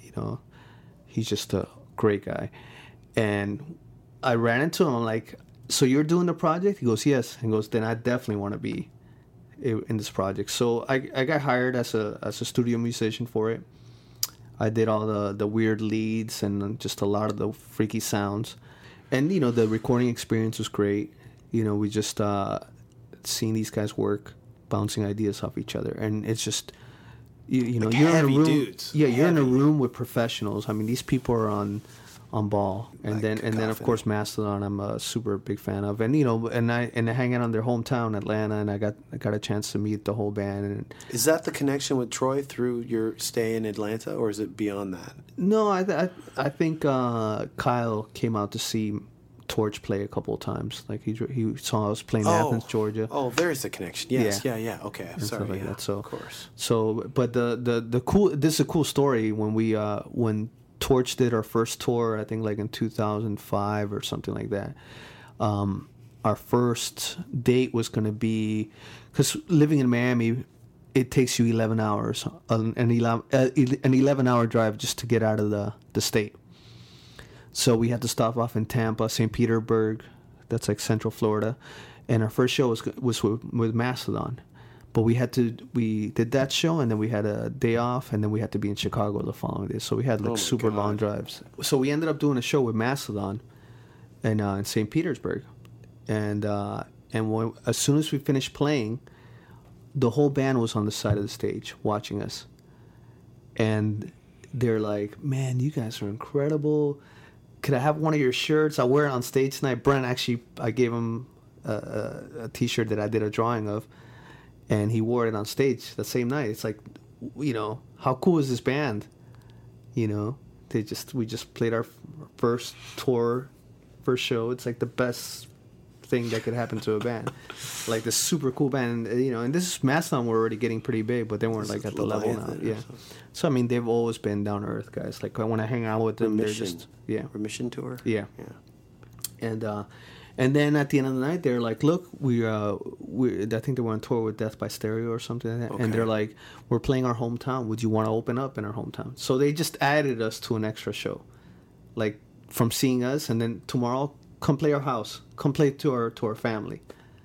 he's just a great guy. And I ran into him. I'm like, "So you're doing the project?" He goes, "Yes." He goes, "Then I definitely want to be in this project." So I got hired as a studio musician for it. I did all the weird leads and just a lot of the freaky sounds. And, the recording experience was great. We just seeing these guys work, bouncing ideas off each other. And it's just... you're heavy in a room, dudes. yeah, you're in a Heavy. room with professionals. I mean, these people are on ball, and then of cacophony. course Mastodon, I'm a super big fan of, and and I hang out on their hometown, Atlanta, and I got a chance to meet the whole band. And Is that the connection with Troy through your stay in Atlanta, or is it beyond that? no, I think Kyle came out to see Torch play a couple of times. Like he saw us playing Athens, Georgia. Oh, there's a connection. Yes, Yeah. yeah. Okay, and sorry. stuff like Yeah, that. So, of course. So, but the cool. This is a cool story. When we when Torch did our first tour, I think like in 2005 or something like that. Our first date was going to be, because living in Miami, it takes you 11 hours, an 11-hour drive just to get out of the state. So we had to stop off in Tampa, St. Petersburg, that's like Central Florida, and our first show was with Mastodon. But we did that show, and then we had a day off, and then we had to be in Chicago the following day. So we had like Oh my super God. long drives. So we ended up doing a show with Mastodon in St. Petersburg, and as soon as we finished playing, the whole band was on the side of the stage watching us, and they're like, "Man, you guys are incredible. Could I have one of your shirts? I'll wear it on stage tonight." Brent, actually, I gave him a T-shirt that I did a drawing of, and he wore it on stage the same night. It's like, how cool is this band? We just played our first tour, first show. It's like the best thing that could happen to a band. Like this super cool band, and this is Mastodon were already getting pretty big, but they weren't like at the level now. Leviathan or Yeah. something. So I mean, they've always been down to earth guys. Like when I hang out with them, Remission. they're just Remission tour. Yeah. Yeah. And then at the end of the night, they're like, "Look, we I think they were on tour with Death by Stereo or something like that." Okay. And they're like, "We're playing our hometown. Would you want to open up in our hometown?" So they just added us to an extra show, like from seeing us, and then tomorrow, come play our house, come play to our family.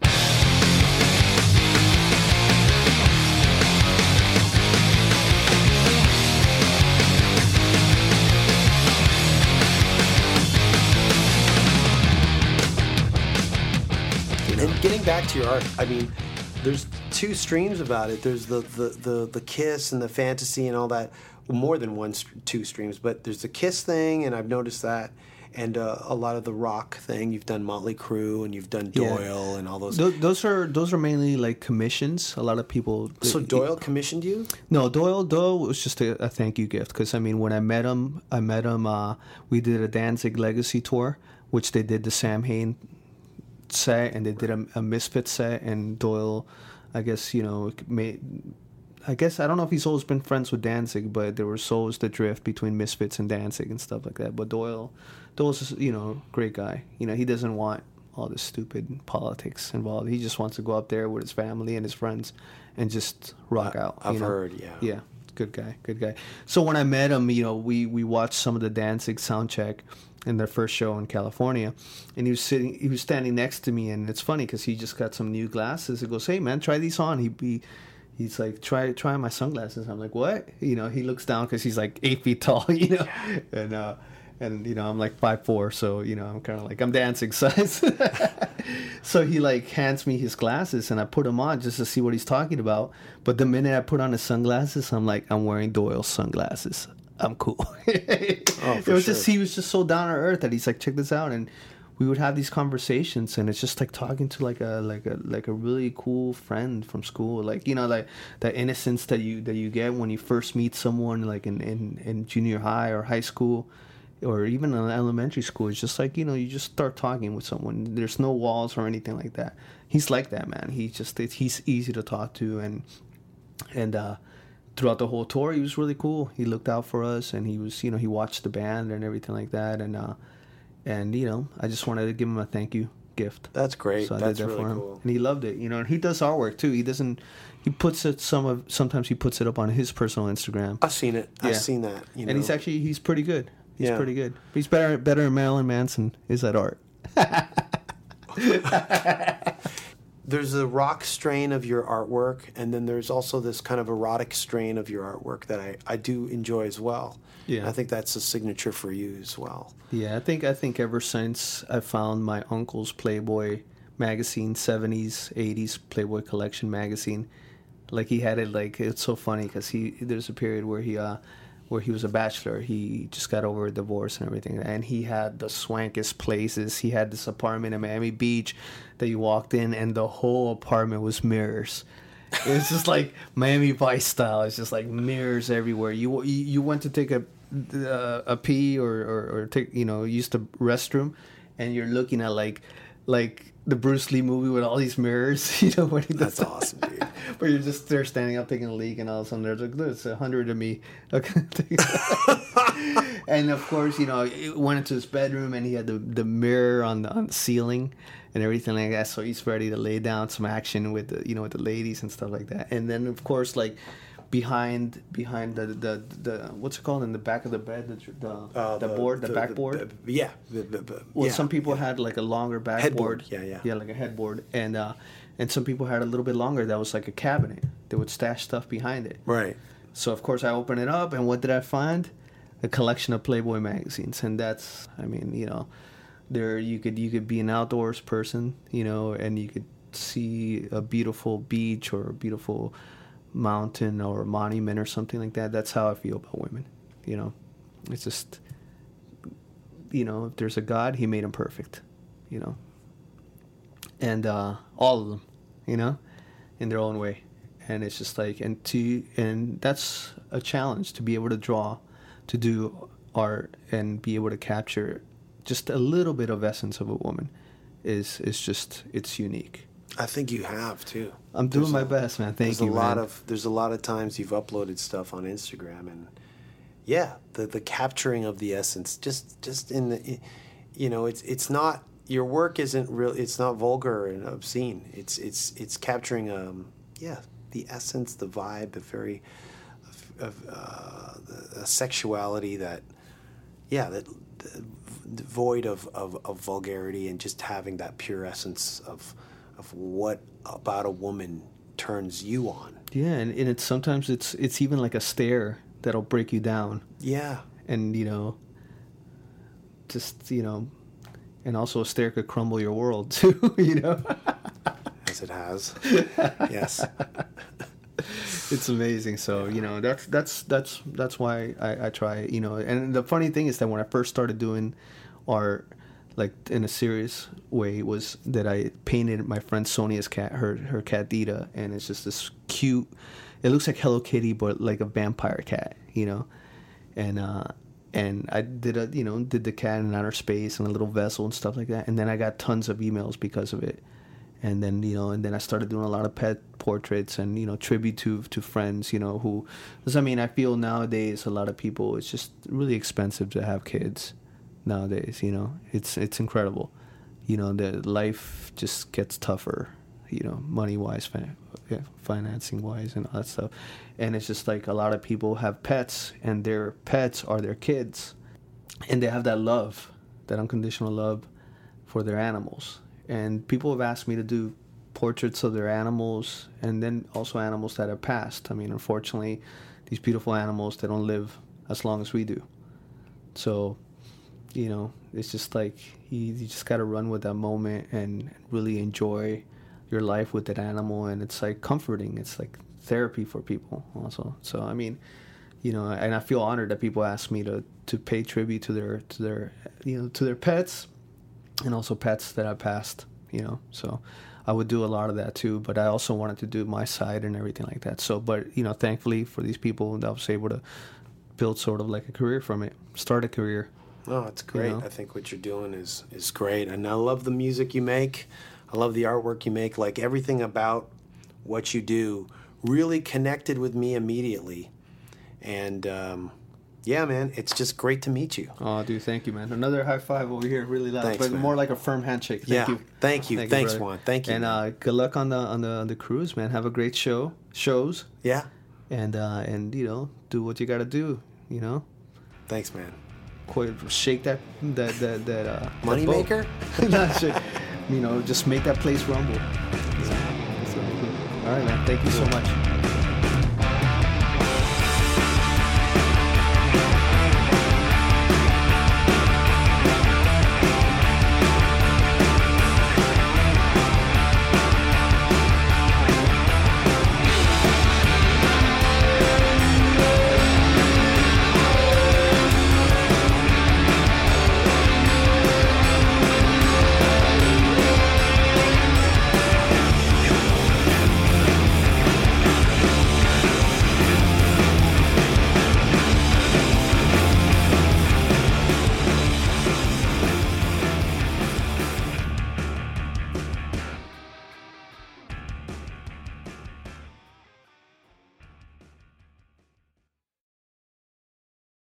And getting back to your art, I mean, there's two streams about it. There's the Kiss and the fantasy and all that. Well, more than two streams, but there's the Kiss thing, and I've noticed that, and a lot of the rock thing. You've done Motley Crue, and you've done Yeah. Doyle, and all those. Those are mainly like commissions. A lot of people. So Doyle commissioned you? No, Doyle was just a thank you gift, because I mean, when I met him. We did a Danzig Legacy tour, which they did the Sam Hain set, and they did a Misfit set, and Doyle, I guess I don't know if he's always been friends with Danzig, but there was always the drift between Misfits and Danzig and stuff like that. But Doyle's great guy. He doesn't want all this stupid politics involved. He just wants to go up there with his family and his friends and just rock out. I've heard, yeah. Yeah, good guy. So when I met him, we watched some of the Danzig soundcheck in their first show in California, and he was standing next to me, and it's funny because he just got some new glasses. He goes, "Hey man, try these on." He's like, try my sunglasses. I'm like, what? He looks down because he's like 8 feet tall, and I'm like 5'4", so I'm kind of like, I'm Danzig size. So he like hands me his glasses, and I put them on just to see what he's talking about. But the minute I put on his sunglasses, I'm like, I'm wearing Doyle's sunglasses. I'm cool. It was just, he was just so down to earth that he's like, check this out, and we would have these conversations, and it's just like talking to like a really cool friend from school, like like the innocence that you get when you first meet someone, like in junior high or high school, or even in elementary school, it's just like, you know, you just start talking with someone. There's no walls or anything like that. He's like that, man. He's easy to talk to, and throughout the whole tour, he was really cool. He looked out for us, and he was, you know, he watched the band and everything like that, and you know, I just wanted to give him a thank you gift. That's great. So I That's did that really for him, cool. and he loved it. You know, and he does artwork too. He puts it sometimes he puts it up on his personal Instagram. I've seen it. Yeah. I've seen that. You know. And he's pretty good. He's Yeah. pretty good. He's better than Marilyn Manson is at art. There's a rock strain of your artwork, and then there's also this kind of erotic strain of your artwork that I do enjoy as well. Yeah. And I think that's a signature for you as well. Yeah, I think ever since I found my uncle's Playboy magazine, 70s, 80s Playboy collection magazine, like he had it, like it's so funny because there's a period where he was a bachelor. He just got over a divorce and everything, and he had the swankiest places. He had this apartment in Miami Beach that you walked in, and the whole apartment was mirrors. It was just like Miami Vice style. It's just like mirrors everywhere. You went to take a pee or take, you know, use the restroom, and you're looking at like the Bruce Lee movie with all these mirrors, you know, when he does That's awesome, dude. Where you're just there standing up taking a leak, and all of a sudden there's 100 of me. Okay. And of course, you know, it went into his bedroom, and he had the mirror on the ceiling and everything like that. So he's ready to lay down some action with with the ladies and stuff like that. And then of course, like behind the what's it called, in the back of the bed, the board, the backboard. Yeah. Well, some people had like a longer backboard. Headboard, yeah. Yeah, like a headboard, and some people had a little bit longer. That was like a cabinet. They would stash stuff behind it. Right. So of course I opened it up, and what did I find? A collection of Playboy magazines, and that's, I mean, you know, there you could be an outdoors person, you know, and you could see a beautiful beach or a beautiful mountain or a monument or something like that. That's how I feel about women, you know. It's just, you know, if there's a God, he made them perfect, you know. And all of them, you know, in their own way. And it's just like, and that's a challenge, to be able to draw, to do art, and be able to capture just a little bit of essence of a woman is just, it's unique. I think you have too. I'm doing my best, man. Thank you, man. There's a lot of times you've uploaded stuff on Instagram, and yeah, the capturing of the essence, just in the, you know, it's not, your work isn't real. It's not vulgar and obscene. It's capturing the essence, the vibe, the sexuality that void of vulgarity, and just having that pure essence of what about a woman turns you on. Yeah, and it's sometimes it's even like a stare that'll break you down. Yeah. And, you know, just, you know, and also a stare could crumble your world too, you know. As it has. Yes. It's amazing. So, you know, that's why I try, you know. And the funny thing is that when I first started doing art, like in a serious way, was that I painted my friend Sonia's cat, her cat Dita, and it's just this cute, it looks like Hello Kitty but like a vampire cat, you know. And I did the cat in outer space and a little vessel and stuff like that, and then I got tons of emails because of it. And then, you know, and then I started doing a lot of pet portraits and, you know, tribute to friends, you know, who, because I mean, I feel nowadays a lot of people, it's just really expensive to have kids nowadays, you know. It's incredible. You know, the life just gets tougher, you know, money-wise, financing-wise and all that stuff. And it's just like a lot of people have pets, and their pets are their kids. And they have that love, that unconditional love for their animals. And people have asked me to do portraits of their animals, and then also animals that have passed. I mean, unfortunately, these beautiful animals, they don't live as long as we do. So, you know, it's just like you just got to run with that moment and really enjoy your life with that animal. And it's like comforting. It's like therapy for people also. So, I mean, you know, and I feel honored that people ask me to pay tribute to their pets. And also pets that I passed, you know. So I would do a lot of that too. But I also wanted to do my side and everything like that. So, but, you know, thankfully for these people, I was able to build sort of like a career from it, start a career. Oh, it's great. You know? I think what you're doing is great. And I love the music you make. I love the artwork you make. Like, everything about what you do really connected with me immediately. And, yeah, man, it's just great to meet you. Oh, dude, thank you, man. Another high five over here, really loud. Thanks, but man. more like a firm handshake. Thank you. Thank you. Thanks, brother. Juan. Thank you. And good luck on the cruise, man. Have a great shows. Yeah. And you know, do what you gotta do. You know, Thanks, man. shake that Money boat. maker? Not shake. You know, just make that place rumble. So, all right, man. Thank you so much.